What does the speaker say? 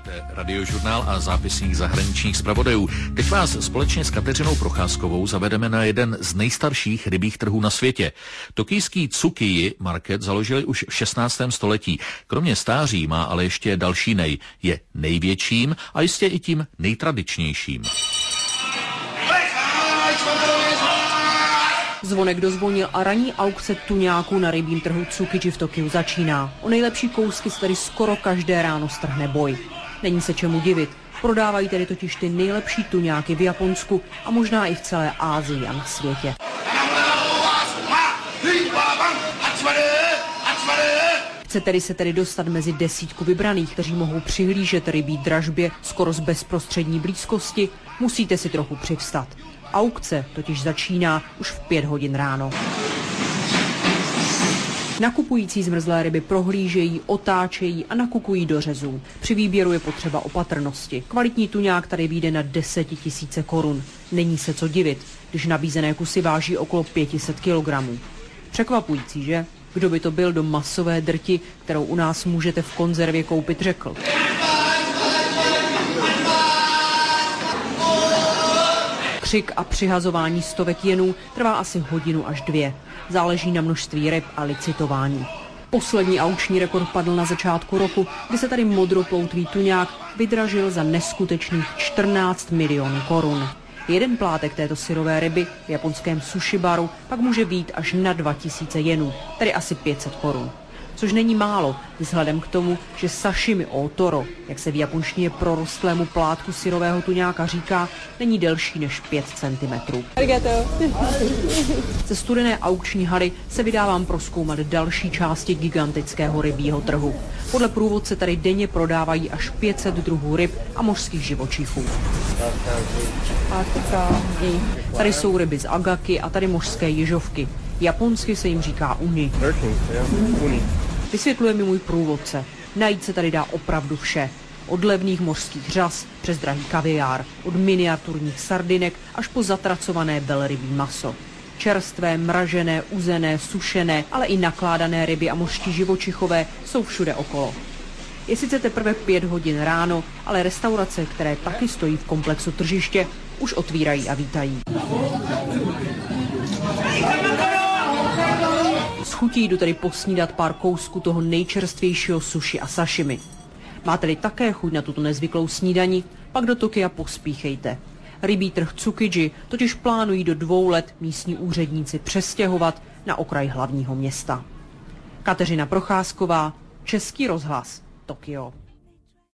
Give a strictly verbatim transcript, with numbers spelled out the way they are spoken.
Posloucháte Radiožurnál a zápisník zahraničních zpravodajů. Teď vás společně s Kateřinou Procházkovou zavedeme na jeden z nejstarších rybích trhů na světě. Tokijský Tsukiji market založili už v šestnáctém století. Kromě stáří má ale ještě další nej. Je největším a jistě i tím nejtradičnějším. Zvonek dozvonil a ranní aukce tuňáků na rybím trhu Tsukiji v Tokiu začíná. O nejlepší kousky se tady skoro každé ráno strhne boj. Není se čemu divit. Prodávají tedy totiž ty nejlepší tuňáky v Japonsku a možná i v celé Asii a na světě. Chcete-li se tedy dostat mezi desítku vybraných, kteří mohou přihlížet rybí dražbě skoro z bezprostřední blízkosti, musíte si trochu přivstat. Aukce totiž začíná už v pět hodin ráno. Nakupující zmrzlé ryby prohlížejí, otáčejí a nakukují do řezů. Při výběru je potřeba opatrnosti. Kvalitní tuňák tady vyjde na desetitisíce korun. Není se co divit, když nabízené kusy váží okolo pět set kilogramů. Překvapující, že? Kdo by to byl do masové drti, kterou u nás můžete v konzervě koupit, řekl. Křik a přihazování stovek jenů trvá asi hodinu až dvě. Záleží na množství ryb a licitování. Poslední aukční rekord padl na začátku roku, kdy se tady modroploutvý tuňák vydražil za neskutečných čtrnáct milionů korun. Jeden plátek této syrové ryby v japonském sushi baru pak může být až na dva tisíce jenů, tedy asi pět set korun. Což není málo, vzhledem k tomu, že sashimi otoro, jak se v japonštině prorostlému plátku syrového tuňáka říká, není delší než pět centimetrů. Ze studené aukční haly se vydávám prozkoumat další části gigantického rybího trhu. Podle průvodce tady denně prodávají až pět set druhů ryb a mořských živočichů. Tady jsou ryby z agaky a tady mořské ježovky. Japonsky se jim říká uni. Vysvětluje mi můj průvodce. Najít se tady dá opravdu vše. Od levných mořských řas přes drahý kaviár, od miniaturních sardinek až po zatracované velrybí maso. Čerstvé, mražené, uzené, sušené, ale i nakládané ryby a mořští živočichové jsou všude okolo. Je sice teprve pět hodin ráno, ale restaurace, které taky stojí v komplexu tržiště, už otvírají a vítají. S chutí jdu tedy posnídat pár kousků toho nejčerstvějšího sushi a sashimi. Máte-li také chuť na tuto nezvyklou snídani, pak do Tokia pospíchejte. Rybí trh Tsukiji totiž plánují do dvou let místní úředníci přestěhovat na okraj hlavního města. Kateřina Procházková, Český rozhlas, Tokio.